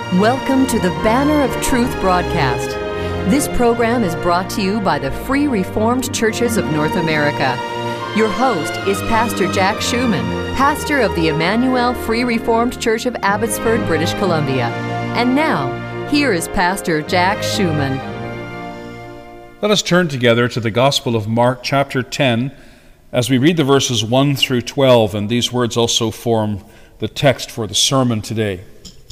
Welcome to the Banner of Truth broadcast. This program is brought to you by the Free Reformed Churches of North America. Your host is Pastor Jack Schumann, pastor of the Emmanuel Free Reformed Church of Abbotsford, British Columbia. And now, here is Pastor Jack Schumann. Let us turn together to the Gospel of Mark, chapter 10, as we read the verses 1 through 12, and these words also form the text for the sermon today.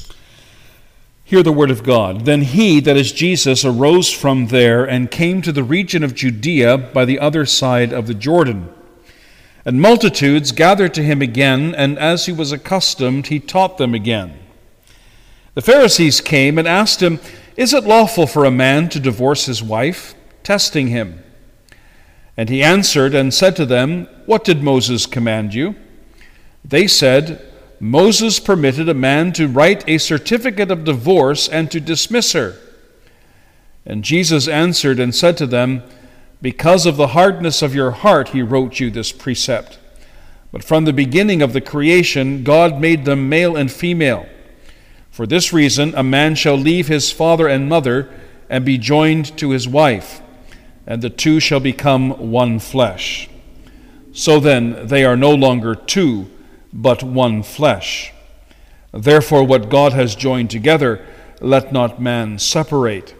Hear the word of God. Then he, that is Jesus, arose from there and came to the region of Judea by the other side of the Jordan. And multitudes gathered to him again, and as he was accustomed, he taught them again. The Pharisees came and asked him, "Is it lawful for a man to divorce his wife?" testing him. And he answered and said to them, "What did Moses command you?" They said, "Moses permitted a man to write a certificate of divorce and to dismiss her." And Jesus answered and said to them, "Because of the hardness of your heart he wrote you this precept. But from the beginning of the creation God made them male and female. For this reason a man shall leave his father and mother and be joined to his wife, and the two shall become one flesh. So then they are no longer two, but one flesh. Therefore what God has joined together, let not man separate."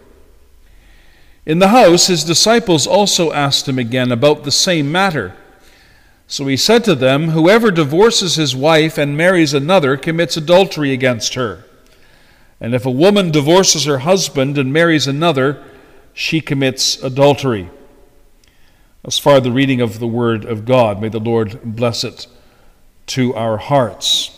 In the house his disciples also asked him again about the same matter. So he said to them, "Whoever divorces his wife and marries another commits adultery against her. And if a woman divorces her husband and marries another, she commits adultery." As far the reading of the word of God, may the Lord bless it to our hearts.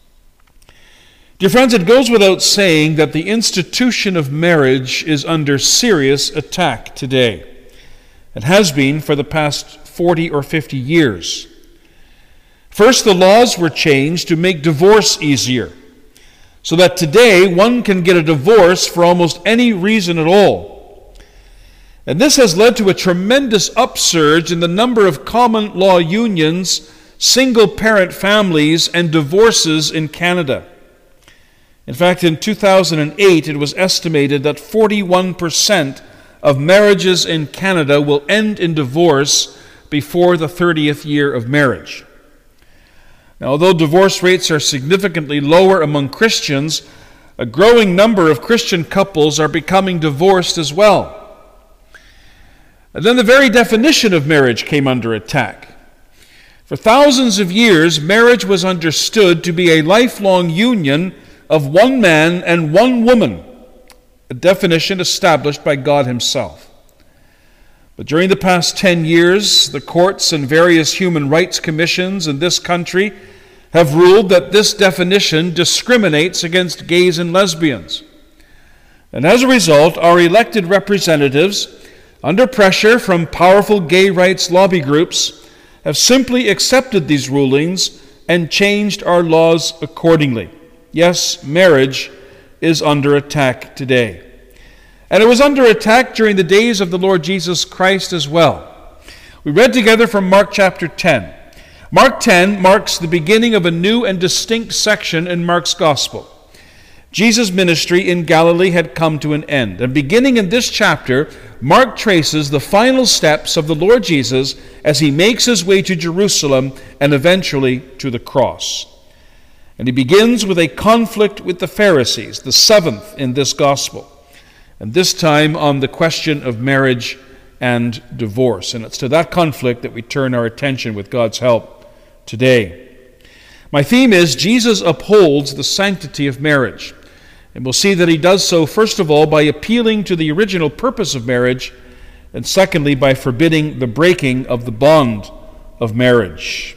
Dear friends, it goes without saying that the institution of marriage is under serious attack today. It has been for the past 40 or 50 years. First, the laws were changed to make divorce easier, so that today one can get a divorce for almost any reason at all. And this has led to a tremendous upsurge in the number of common law unions, single-parent families, and divorces in Canada. In fact, in 2008, it was estimated that 41% of marriages in Canada will end in divorce before the 30th year of marriage. Now, although divorce rates are significantly lower among Christians, a growing number of Christian couples are becoming divorced as well. And then the very definition of marriage came under attack. For thousands of years, marriage was understood to be a lifelong union of one man and one woman, a definition established by God himself. But during the past 10 years, the courts and various human rights commissions in this country have ruled that this definition discriminates against gays and lesbians. And as a result, our elected representatives, under pressure from powerful gay rights lobby groups, have simply accepted these rulings and changed our laws accordingly. Yes, marriage is under attack today. And it was under attack during the days of the Lord Jesus Christ as well. We read together from Mark chapter 10. Mark 10 marks the beginning of a new and distinct section in Mark's gospel. Jesus' ministry in Galilee had come to an end. And beginning in this chapter, Mark traces the final steps of the Lord Jesus as he makes his way to Jerusalem and eventually to the cross. And he begins with a conflict with the Pharisees, the seventh in this gospel, and this time on the question of marriage and divorce. And it's to that conflict that we turn our attention with God's help today. My theme is Jesus upholds the sanctity of marriage. And we'll see that he does so, first of all, by appealing to the original purpose of marriage, and secondly, by forbidding the breaking of the bond of marriage.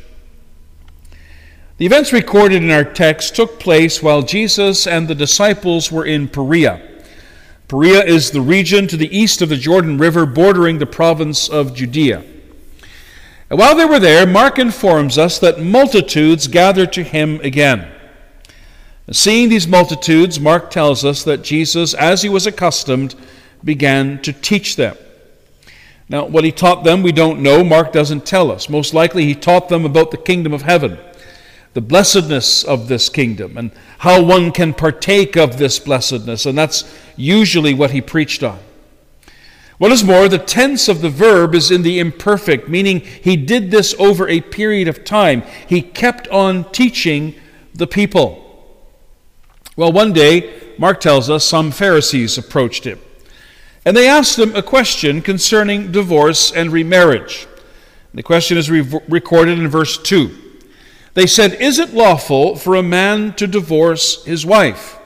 The events recorded in our text took place while Jesus and the disciples were in Perea. Perea is the region to the east of the Jordan River bordering the province of Judea. And while they were there, Mark informs us that multitudes gathered to him again. Seeing these multitudes, Mark tells us that Jesus, as he was accustomed, began to teach them. Now, what he taught them, we don't know. Mark doesn't tell us. Most likely he taught them about the kingdom of heaven. the blessedness of this kingdom and how one can partake of this blessedness, and that's usually what he preached on. What is more, the tense of the verb is in the imperfect, meaning he did this over a period of time. He kept on teaching the people. Well, one day, Mark tells us, some Pharisees approached him, and they asked him a question concerning divorce and remarriage. The question is recorded in verse 2. They said, "Is it lawful for a man to divorce his wife?"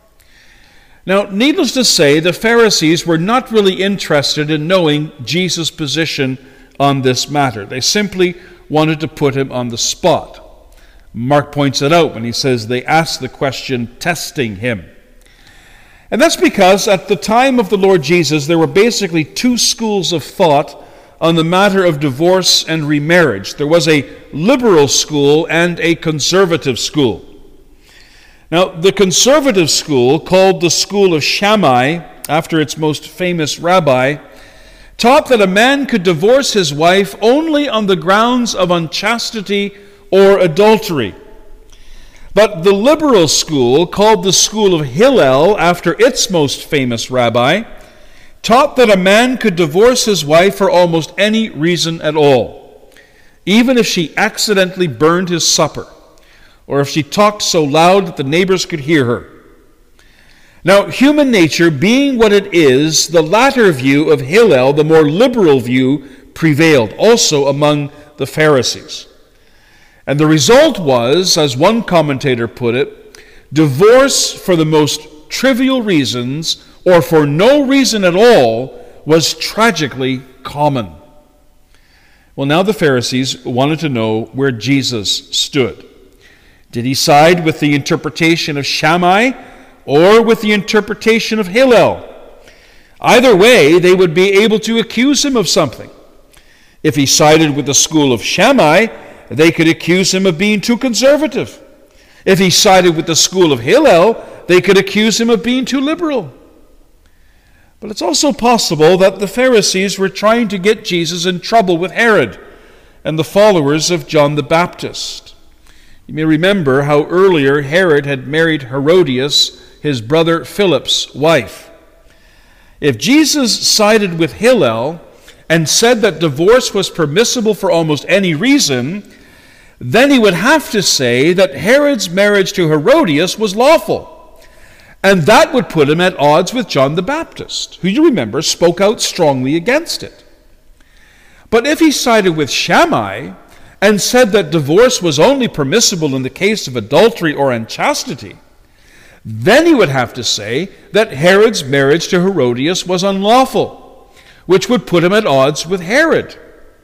Now, needless to say, the Pharisees were not really interested in knowing Jesus' position on this matter. They simply wanted to put him on the spot. Mark points it out when he says they asked the question, testing him. And that's because at the time of the Lord Jesus, there were basically two schools of thought on the matter of divorce and remarriage. There was a liberal school and a conservative school. Now, the conservative school, called the school of Shammai, after its most famous rabbi, taught that a man could divorce his wife only on the grounds of unchastity or adultery. But the liberal school, called the school of Hillel, after its most famous rabbi, taught that a man could divorce his wife for almost any reason at all, even if she accidentally burned his supper, or if she talked so loud that the neighbors could hear her. Now, human nature being what it is, the latter view of Hillel, the more liberal view, prevailed also among the Pharisees. And the result was, as one commentator put it, divorce for the most trivial reasons, or for no reason at all, was tragically common. Well, now the Pharisees wanted to know where Jesus stood. Did he side with the interpretation of Shammai or with the interpretation of Hillel? Either way, they would be able to accuse him of something. If he sided with the school of Shammai, they could accuse him of being too conservative. If he sided with the school of Hillel, they could accuse him of being too liberal. But it's also possible that the Pharisees were trying to get Jesus in trouble with Herod and the followers of John the Baptist. You may remember how earlier Herod had married Herodias, his brother Philip's wife. If Jesus sided with Hillel and said that divorce was permissible for almost any reason, then he would have to say that Herod's marriage to Herodias was lawful. And that would put him at odds with John the Baptist, who, you remember, spoke out strongly against it. But if he sided with Shammai and said that divorce was only permissible in the case of adultery or unchastity, then he would have to say that Herod's marriage to Herodias was unlawful, which would put him at odds with Herod.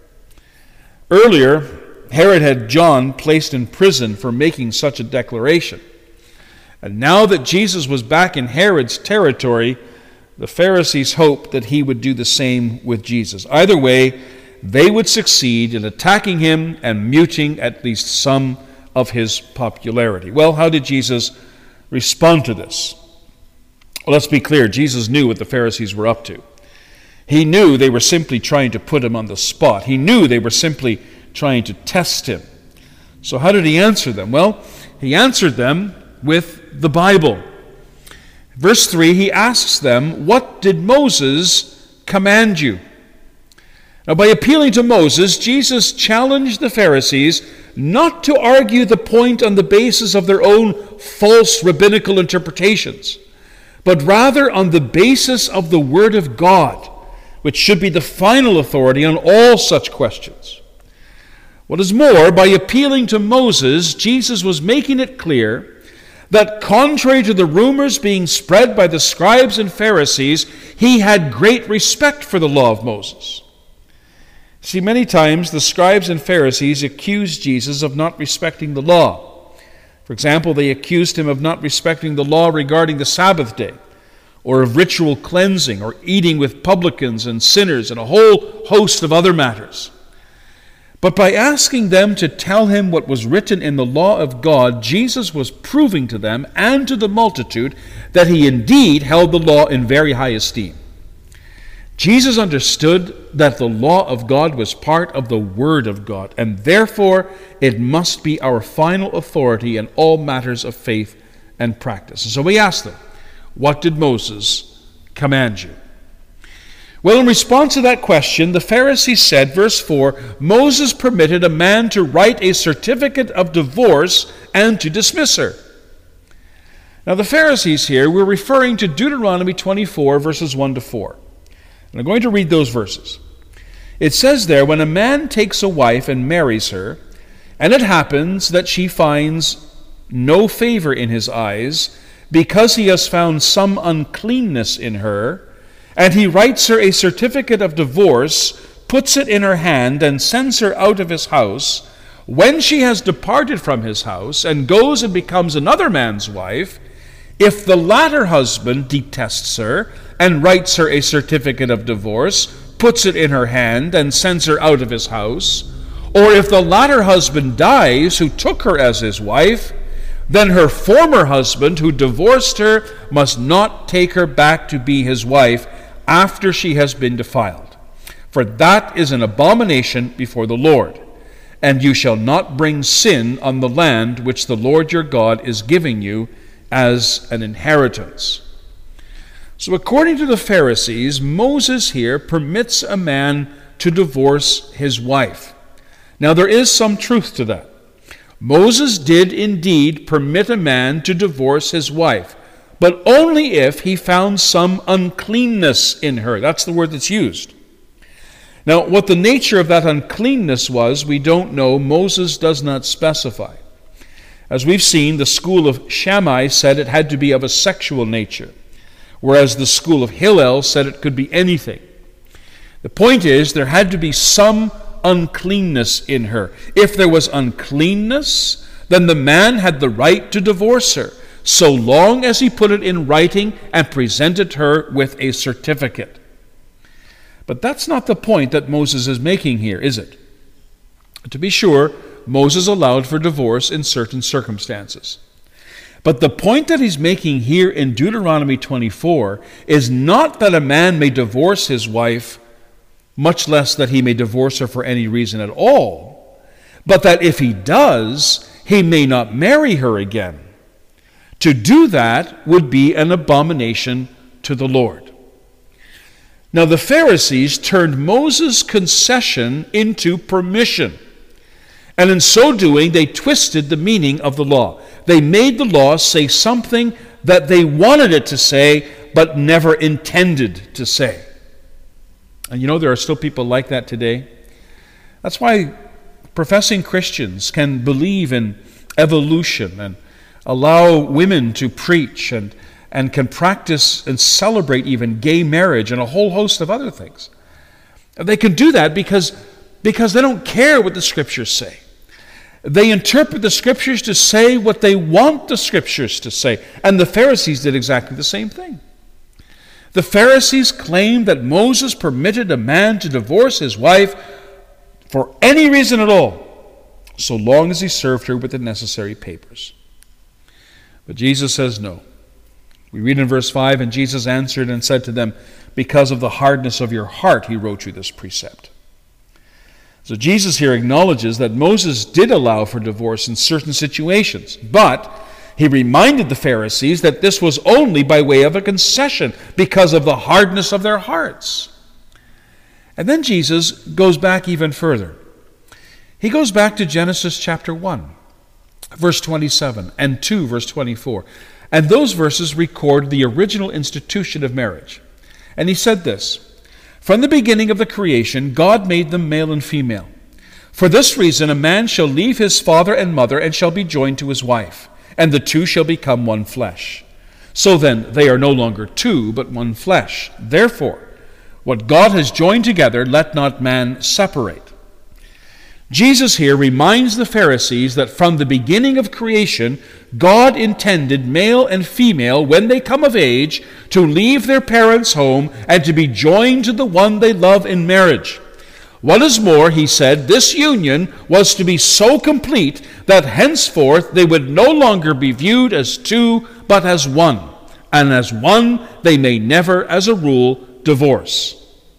Earlier, Herod had John placed in prison for making such a declaration. And now that Jesus was back in Herod's territory, the Pharisees hoped that he would do the same with Jesus. Either way, they would succeed in attacking him and muting at least some of his popularity. Well, how did Jesus respond to this? Well, let's be clear. Jesus knew what the Pharisees were up to. He knew they were simply trying to put him on the spot. He knew they were simply trying to test him. So how did he answer them? Well, he answered them with the Bible. Verse 3, he asks them, "What did Moses command you?" Now, by appealing to Moses, Jesus challenged the Pharisees not to argue the point on the basis of their own false rabbinical interpretations, but rather on the basis of the Word of God, which should be the final authority on all such questions. What is more, by appealing to Moses, Jesus was making it clear that contrary to the rumors being spread by the scribes and Pharisees, he had great respect for the law of Moses. See, many times the scribes and Pharisees accused Jesus of not respecting the law. For example, they accused him of not respecting the law regarding the Sabbath day, or of ritual cleansing, or eating with publicans and sinners, and a whole host of other matters. But by asking them to tell him what was written in the law of God, Jesus was proving to them and to the multitude that he indeed held the law in very high esteem. Jesus understood that the law of God was part of the Word of God, and therefore it must be our final authority in all matters of faith and practice. And so we asked them, what did Moses command you? Well, in response to that question, the Pharisees said, verse 4, Moses permitted a man to write a certificate of divorce and to dismiss her. Now the Pharisees here were referring to Deuteronomy 24, verses 1 to 4. And I'm going to read those verses. It says there, when a man takes a wife and marries her, and it happens that she finds no favor in his eyes, because he has found some uncleanness in her, and he writes her a certificate of divorce, puts it in her hand, and sends her out of his house, when she has departed from his house, and goes and becomes another man's wife, if the latter husband detests her, and writes her a certificate of divorce, puts it in her hand, and sends her out of his house, or if the latter husband dies who took her as his wife, then her former husband who divorced her must not take her back to be his wife after she has been defiled. For that is an abomination before the Lord. And you shall not bring sin on the land which the Lord your God is giving you as an inheritance. So according to the Pharisees, Moses here permits a man to divorce his wife. Now there is some truth to that. Moses did indeed permit a man to divorce his wife, but only if he found some uncleanness in her. That's the word that's used. Now, what the nature of that uncleanness was, we don't know. Moses does not specify. As we've seen, the school of Shammai said it had to be of a sexual nature, whereas the school of Hillel said it could be anything. The point is, there had to be some uncleanness in her. If there was uncleanness, then the man had the right to divorce her, so long as he put it in writing and presented her with a certificate. But that's not the point that Moses is making here, is it? To be sure, Moses allowed for divorce in certain circumstances. But the point that he's making here in Deuteronomy 24 is not that a man may divorce his wife, much less that he may divorce her for any reason at all, but that if he does, he may not marry her again. To do that would be an abomination to the Lord. Now the Pharisees turned Moses' concession into permission, and in so doing they twisted the meaning of the law. They made the law say something that they wanted it to say, but never intended to say. And you know, there are still people like that today. That's why professing Christians can believe in evolution and allow women to preach and can practice and celebrate even gay marriage and a whole host of other things. And they can do that because they don't care what the Scriptures say. They interpret the Scriptures to say what they want the Scriptures to say. And the Pharisees did exactly the same thing. The Pharisees claimed that Moses permitted a man to divorce his wife for any reason at all, so long as he served her with the necessary papers. But Jesus says no. We read in verse 5, and Jesus answered and said to them, because of the hardness of your heart, he wrote you this precept. So Jesus here acknowledges that Moses did allow for divorce in certain situations, but he reminded the Pharisees that this was only by way of a concession because of the hardness of their hearts. And then Jesus goes back even further. He goes back to Genesis chapter 1, verse 27, and 2, verse 24. And those verses record the original institution of marriage. And he said this, from the beginning of the creation, God made them male and female. For this reason, a man shall leave his father and mother and shall be joined to his wife, and the two shall become one flesh. So then, they are no longer two, but one flesh. Therefore, what God has joined together, let not man separate. Jesus here reminds the Pharisees that from the beginning of creation, God intended male and female, when they come of age, to leave their parents' home and to be joined to the one they love in marriage. What is more, he said, this union was to be so complete that henceforth they would no longer be viewed as two, but as one. And as one, they may never, as a rule, divorce.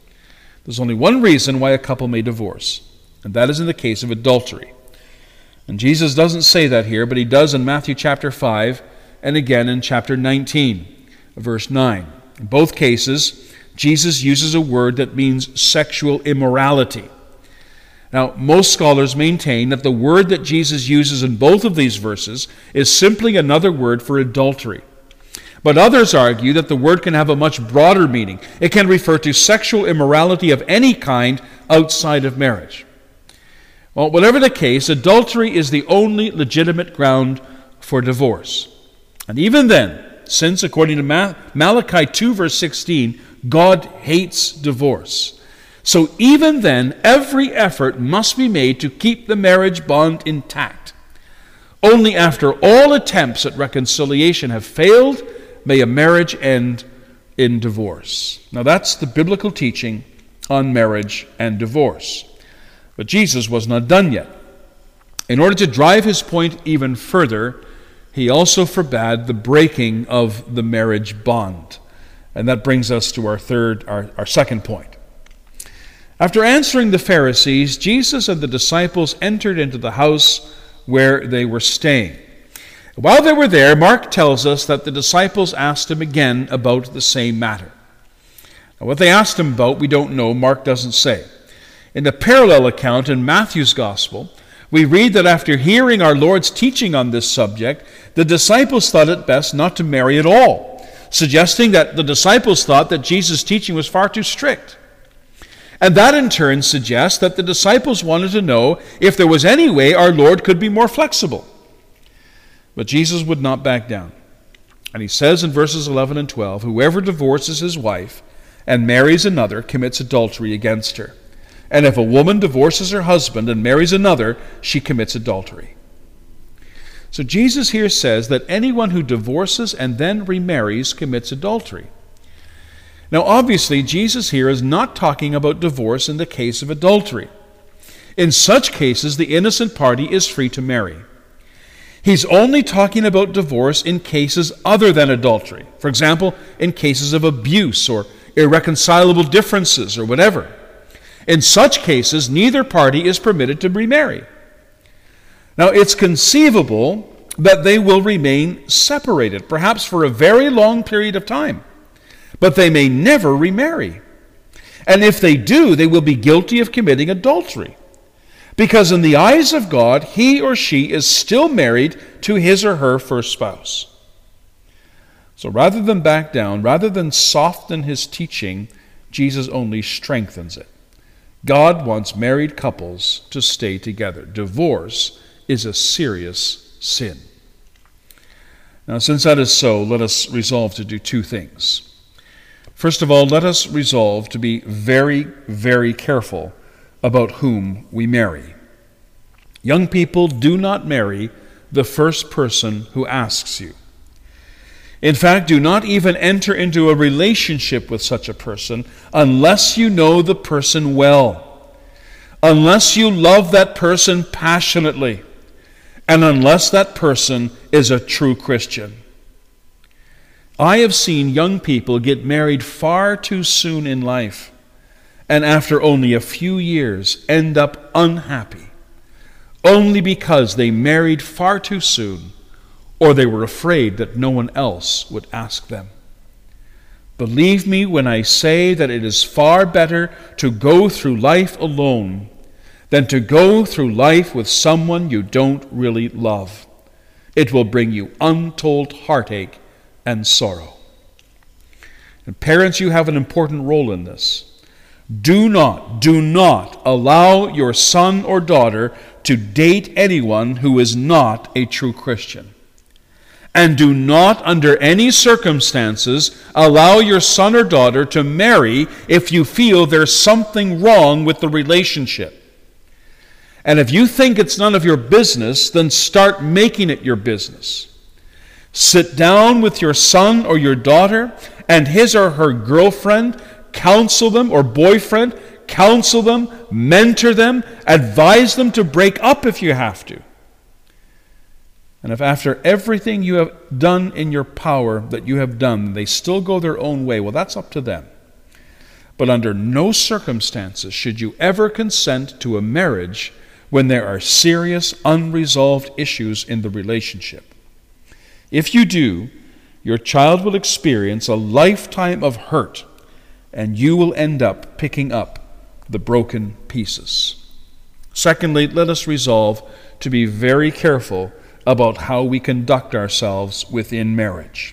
There's only one reason why a couple may divorce, and that is in the case of adultery. And Jesus doesn't say that here, but he does in Matthew chapter 5 and again in chapter 19, verse 9. In both cases, Jesus uses a word that means sexual immorality. Now, most scholars maintain that the word that Jesus uses in both of these verses is simply another word for adultery. But others argue that the word can have a much broader meaning. It can refer to sexual immorality of any kind outside of marriage. Well, whatever the case, adultery is the only legitimate ground for divorce. And even then, since according to Malachi 2 verse 16, God hates divorce. So even then, every effort must be made to keep the marriage bond intact. Only after all attempts at reconciliation have failed may a marriage end in divorce. Now that's the biblical teaching on marriage and divorce. But Jesus was not done yet. In order to drive his point even further, he also forbade the breaking of the marriage bond. And that brings us to our second point. After answering the Pharisees, Jesus and the disciples entered into the house where they were staying. While they were there, Mark tells us that the disciples asked him again about the same matter. Now, what they asked him about, we don't know. Mark doesn't say. In the parallel account in Matthew's Gospel, we read that after hearing our Lord's teaching on this subject, the disciples thought it best not to marry at all, suggesting that the disciples thought that Jesus' teaching was far too strict. And that in turn suggests that the disciples wanted to know if there was any way our Lord could be more flexible. But Jesus would not back down. And he says in verses 11 and 12, "Whoever divorces his wife and marries another commits adultery against her. And if a woman divorces her husband and marries another, she commits adultery." So Jesus here says that anyone who divorces and then remarries commits adultery. Now obviously, Jesus here is not talking about divorce in the case of adultery. In such cases, the innocent party is free to marry. He's only talking about divorce in cases other than adultery. For example, in cases of abuse or irreconcilable differences or whatever. In such cases, neither party is permitted to remarry. Now, it's conceivable that they will remain separated, perhaps for a very long period of time, but they may never remarry. And if they do, they will be guilty of committing adultery, because in the eyes of God, he or she is still married to his or her first spouse. So rather than back down, rather than soften his teaching, Jesus only strengthens it. God wants married couples to stay together. Divorce is a serious sin. Now, since that is so, let us resolve to do two things. First of all, let us resolve to be very, very careful about whom we marry. Young people, do not marry the first person who asks you. In fact, do not even enter into a relationship with such a person unless you know the person well, unless you love that person passionately, and unless that person is a true Christian. I have seen young people get married far too soon in life, and after only a few years end up unhappy, only because they married far too soon, or they were afraid that no one else would ask them. Believe me when I say that it is far better to go through life alone than to go through life with someone you don't really love. It will bring you untold heartache and sorrow. And parents, you have an important role in this. Do not allow your son or daughter to date anyone who is not a true Christian. And do not, under any circumstances, allow your son or daughter to marry if you feel there's something wrong with the relationship. And if you think it's none of your business, then start making it your business. Sit down with your son or your daughter and his or her girlfriend, counsel them, or boyfriend, counsel them, mentor them, advise them to break up if you have to. And if after everything you have done in your power that you have done, they still go their own way, well, that's up to them. but under no circumstances should you ever consent to a marriage when there are serious, unresolved issues in the relationship. If you do, your child will experience a lifetime of hurt, and you will end up picking up the broken pieces. Secondly, let us resolve to be very careful about how we conduct ourselves within marriage.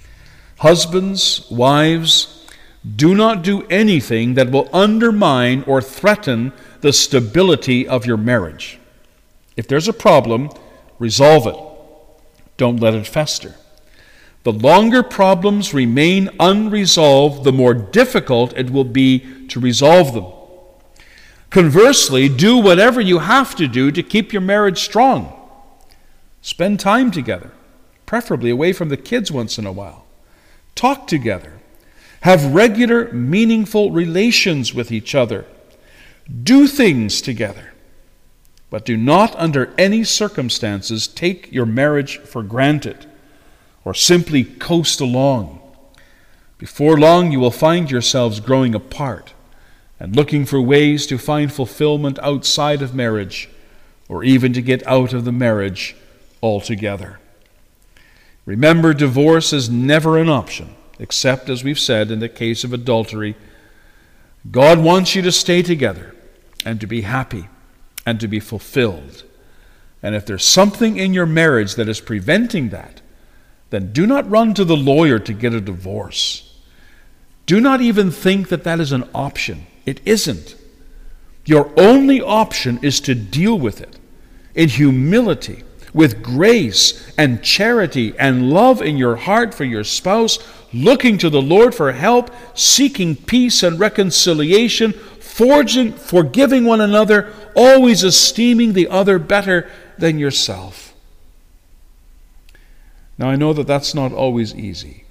Husbands, wives, do not do anything that will undermine or threaten the stability of your marriage. If there's a problem, resolve it. Don't let it fester. The longer problems remain unresolved, the more difficult it will be to resolve them. Conversely, do whatever you have to do to keep your marriage strong. Spend time together, preferably away from the kids once in a while. Talk together. Have regular, meaningful relations with each other. Do things together. But do not, under any circumstances, take your marriage for granted or simply coast along. Before long, you will find yourselves growing apart and looking for ways to find fulfillment outside of marriage, or even to get out of the marriage altogether. Remember, divorce is never an option, except, as we've said, in the case of adultery. God wants you to stay together and to be happy and to be fulfilled. And if there's something in your marriage that is preventing that, then do not run to the lawyer to get a divorce. Do not even think that that is an option. It isn't. Your only option is to deal with it in humility, with grace and charity and love in your heart for your spouse, looking to the Lord for help, seeking peace and reconciliation, forgiving one another, always esteeming the other better than yourself. Now, I know that that's not always easy.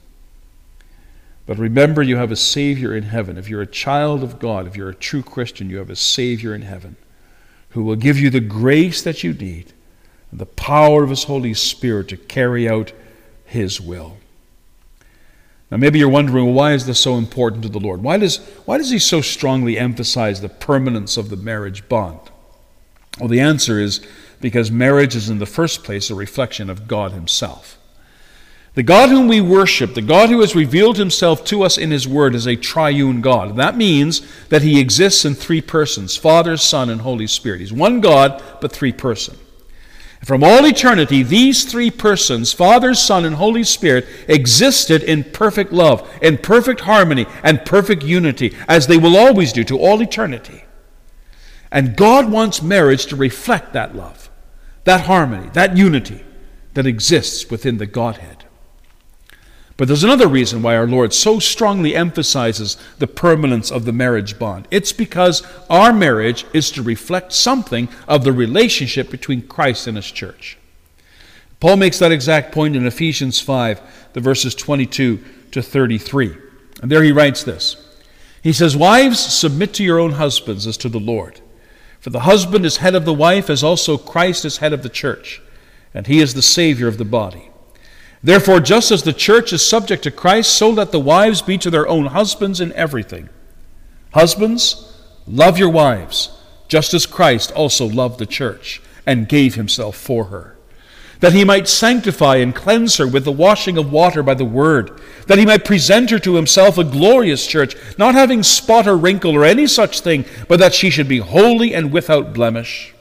But remember, you have a Savior in heaven. If you're a child of God, if you're a true Christian, you have a Savior in heaven who will give you the grace that you need and the power of His Holy Spirit to carry out His will. Now, maybe you're wondering, why is this so important to the Lord? Why does He so strongly emphasize the permanence of the marriage bond? Well, the answer is because marriage is in the first place a reflection of God Himself. The God whom we worship, the God who has revealed Himself to us in His Word, is a triune God. That means that He exists in three persons, Father, Son, and Holy Spirit. He's one God, but three persons. From all eternity, these three persons, Father, Son, and Holy Spirit, existed in perfect love, in perfect harmony, and perfect unity, as they will always do to all eternity. And God wants marriage to reflect that love, that harmony, that unity that exists within the Godhead. But there's another reason why our Lord so strongly emphasizes the permanence of the marriage bond. It's because our marriage is to reflect something of the relationship between Christ and His church. Paul makes that exact point in Ephesians 5, the verses 22 to 33. And there he writes this. He says, "Wives, submit to your own husbands as to the Lord. For the husband is head of the wife, as also Christ is head of the church, and He is the Savior of the body. Therefore, just as the church is subject to Christ, so let the wives be to their own husbands in everything. Husbands, love your wives, just as Christ also loved the church and gave Himself for her, that He might sanctify and cleanse her with the washing of water by the word, that He might present her to Himself a glorious church, not having spot or wrinkle or any such thing, but that she should be holy and without blemish.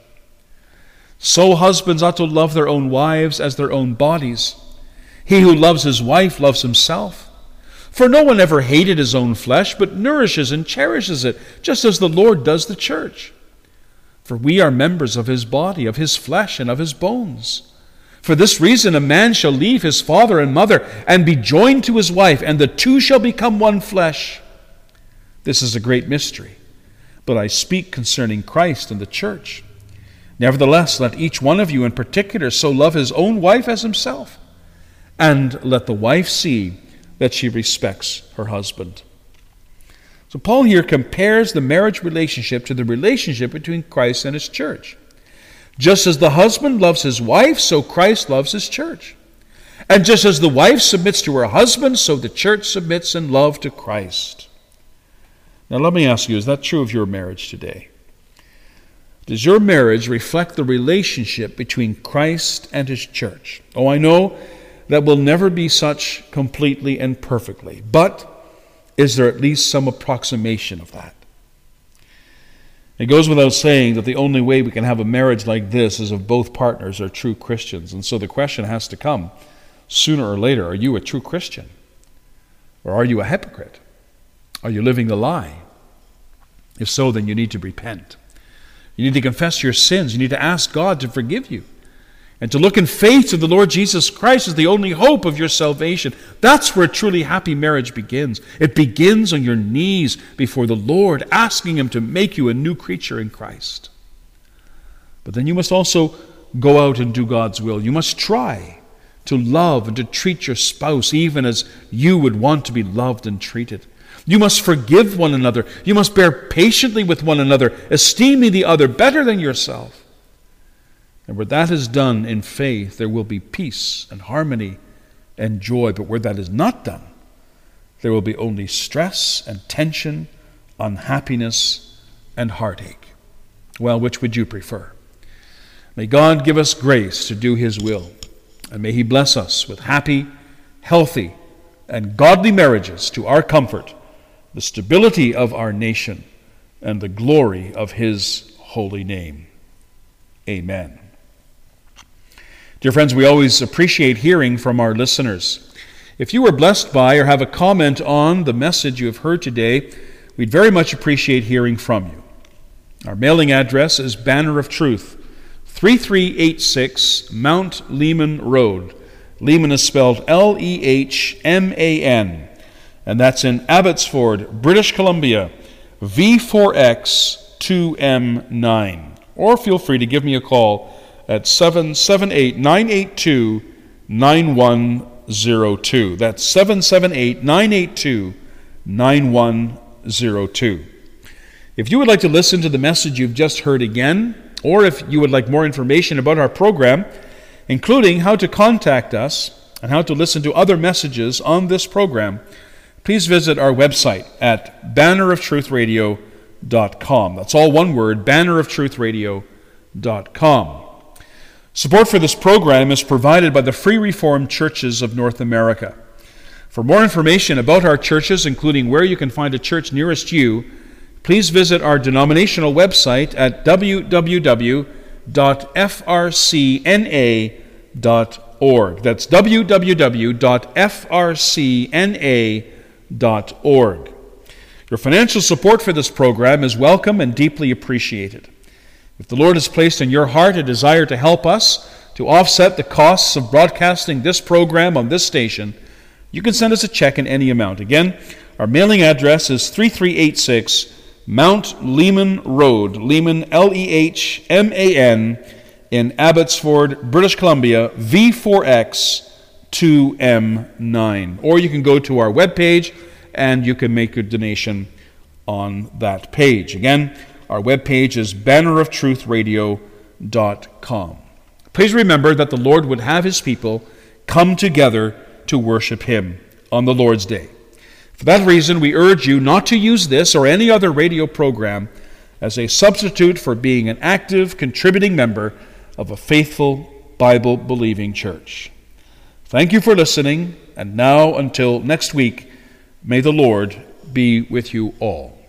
So husbands ought to love their own wives as their own bodies. He who loves his wife loves himself. For no one ever hated his own flesh, but nourishes and cherishes it, just as the Lord does the church. For we are members of His body, of His flesh, and of His bones. For this reason a man shall leave his father and mother, and be joined to his wife, and the two shall become one flesh. This is a great mystery, but I speak concerning Christ and the church. Nevertheless, let each one of you in particular so love his own wife as himself, and let the wife see that she respects her husband." So Paul here compares the marriage relationship to the relationship between Christ and His church. Just as the husband loves his wife, so Christ loves His church. And just as the wife submits to her husband, so the church submits in love to Christ. Now let me ask you, is that true of your marriage today? Does your marriage reflect the relationship between Christ and His church? Oh, I know that will never be such completely and perfectly, but is there at least some approximation of that? It goes without saying that the only way we can have a marriage like this is if both partners are true Christians. And so the question has to come, sooner or later, are you a true Christian? Or are you a hypocrite? Are you living the lie? If so, then you need to repent. You need to confess your sins. You need to ask God to forgive you. And to look in faith to the Lord Jesus Christ as the only hope of your salvation. That's where a truly happy marriage begins. It begins on your knees before the Lord, asking Him to make you a new creature in Christ. But then you must also go out and do God's will. You must try to love and to treat your spouse even as you would want to be loved and treated. You must forgive one another. You must bear patiently with one another, esteeming the other better than yourself. And where that is done in faith, there will be peace and harmony and joy. But where that is not done, there will be only stress and tension, unhappiness and heartache. Well, which would you prefer? May God give us grace to do His will. And may He bless us with happy, healthy, and godly marriages to our comfort, the stability of our nation, and the glory of His holy name. Amen. Dear friends, we always appreciate hearing from our listeners. If you were blessed by or have a comment on the message you have heard today, we'd very much appreciate hearing from you. Our mailing address is Banner of Truth, 3386 Mount Lehman Road. Lehman is spelled Lehman, and that's in Abbotsford, British Columbia, V4X 2M9. Or feel free to give me a call at 778-982-9102. That's 778-982-9102. If you would like to listen to the message you've just heard again, or if you would like more information about our program, including how to contact us and how to listen to other messages on this program, please visit our website at banneroftruthradio.com. That's all one word, banneroftruthradio.com. Support for this program is provided by the Free Reformed Churches of North America. For more information about our churches, including where you can find a church nearest you, please visit our denominational website at www.frcna.org. That's www.frcna.org. Your financial support for this program is welcome and deeply appreciated. If the Lord has placed in your heart a desire to help us to offset the costs of broadcasting this program on this station, you can send us a check in any amount. Again, our mailing address is 3386 Mount Lehman Road, Lehman, Lehman, in Abbotsford, British Columbia, V4X 2M9. Or you can go to our webpage and you can make a donation on that page. Again, our webpage is banneroftruthradio.com. Please remember that the Lord would have His people come together to worship Him on the Lord's Day. For that reason, we urge you not to use this or any other radio program as a substitute for being an active, contributing member of a faithful, Bible-believing church. Thank you for listening, and now until next week, may the Lord be with you all.